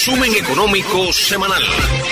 Resumen económico semanal.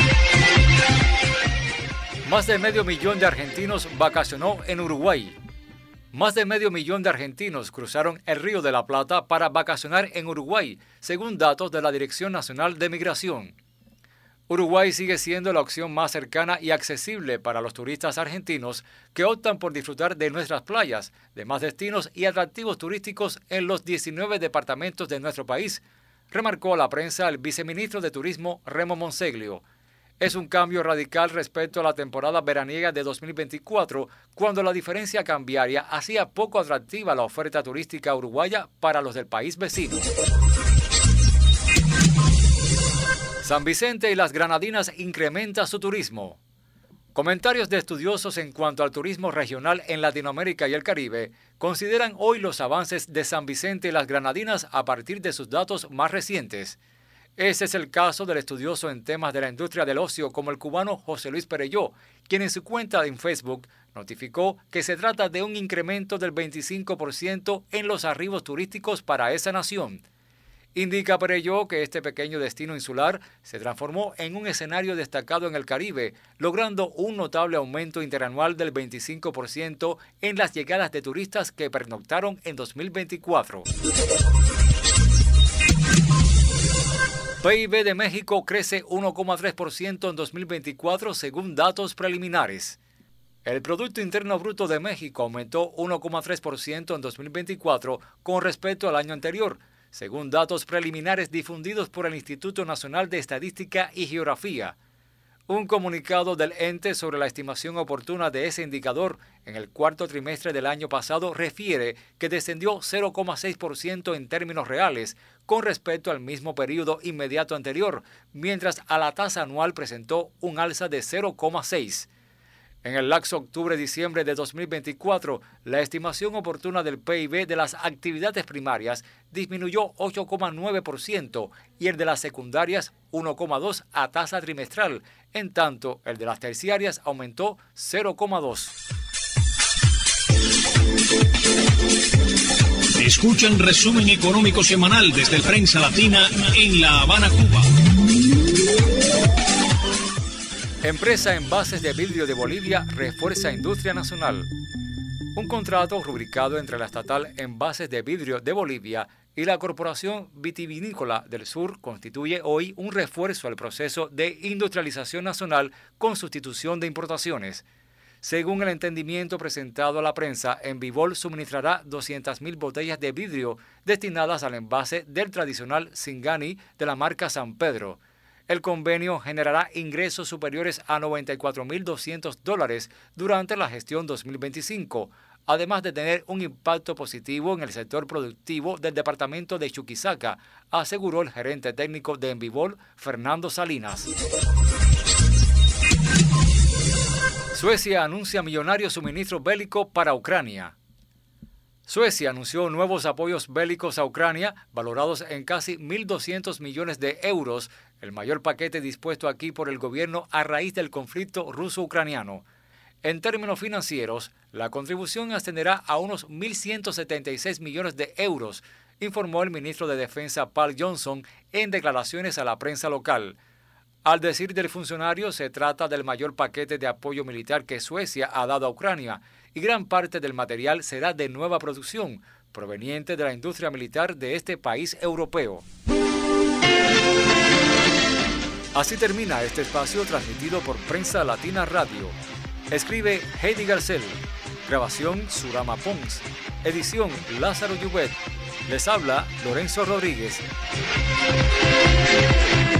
Más de medio millón de argentinos vacacionó en Uruguay. Más de medio millón de argentinos cruzaron el Río de la Plata para vacacionar en Uruguay, según datos de la Dirección Nacional de Migración. Uruguay sigue siendo la opción más cercana y accesible para los turistas argentinos que optan por disfrutar de nuestras playas, demás destinos y atractivos turísticos en los 19 departamentos de nuestro país, remarcó a la prensa el viceministro de Turismo Remo Monseglio. Es un cambio radical respecto a la temporada veraniega de 2024, cuando la diferencia cambiaria hacía poco atractiva la oferta turística uruguaya para los del país vecino. San Vicente y las Granadinas incrementa su turismo. Comentarios de estudiosos en cuanto al turismo regional en Latinoamérica y el Caribe consideran hoy los avances de San Vicente y las Granadinas a partir de sus datos más recientes. Ese es el caso del estudioso en temas de la industria del ocio como el cubano José Luis Perelló, quien en su cuenta en Facebook notificó que se trata de un incremento del 25% en los arribos turísticos para esa nación. Indica Perelló que este pequeño destino insular se transformó en un escenario destacado en el Caribe, logrando un notable aumento interanual del 25% en las llegadas de turistas que pernoctaron en 2024. PIB de México crece 1,3% en 2024 según datos preliminares. El Producto Interno Bruto de México aumentó 1,3% en 2024 con respecto al año anterior, según datos preliminares difundidos por el Instituto Nacional de Estadística y Geografía. Un comunicado del ente sobre la estimación oportuna de ese indicador en el cuarto trimestre del año pasado refiere que descendió 0,6% en términos reales con respecto al mismo periodo inmediato anterior, mientras a la tasa anual presentó un alza de 0,6%. En el lapso octubre-diciembre de 2024, la estimación oportuna del PIB de las actividades primarias disminuyó 8,9% y el de las secundarias 1,2% a tasa trimestral, en tanto el de las terciarias aumentó 0,2%. Escuchan Resumen Económico Semanal desde el Prensa Latina en La Habana, Cuba. Empresa Envases de Vidrio de Bolivia refuerza industria nacional. Un contrato rubricado entre la estatal Envases de Vidrio de Bolivia y la Corporación Vitivinícola del Sur constituye hoy un refuerzo al proceso de industrialización nacional con sustitución de importaciones. Según el entendimiento presentado a la prensa, Envibol suministrará 200.000 botellas de vidrio destinadas al envase del tradicional Singani de la marca San Pedro. El convenio generará ingresos superiores a $94.200 durante la gestión 2025, además de tener un impacto positivo en el sector productivo del departamento de Chuquisaca, aseguró el gerente técnico de Envibol, Fernando Salinas. Suecia anuncia millonario suministro bélico para Ucrania. Suecia anunció nuevos apoyos bélicos a Ucrania, valorados en casi 1.200 millones de euros, el mayor paquete dispuesto aquí por el gobierno a raíz del conflicto ruso-ucraniano. En términos financieros, la contribución ascenderá a unos 1.176 millones de euros, informó el ministro de Defensa Paul Johnson en declaraciones a la prensa local. Al decir del funcionario, se trata del mayor paquete de apoyo militar que Suecia ha dado a Ucrania, y gran parte del material será de nueva producción, proveniente de la industria militar de este país europeo. Así termina este espacio transmitido por Prensa Latina Radio. Escribe Heidi Garcel, grabación Surama Pons, edición Lázaro Llubet. Les habla Lorenzo Rodríguez.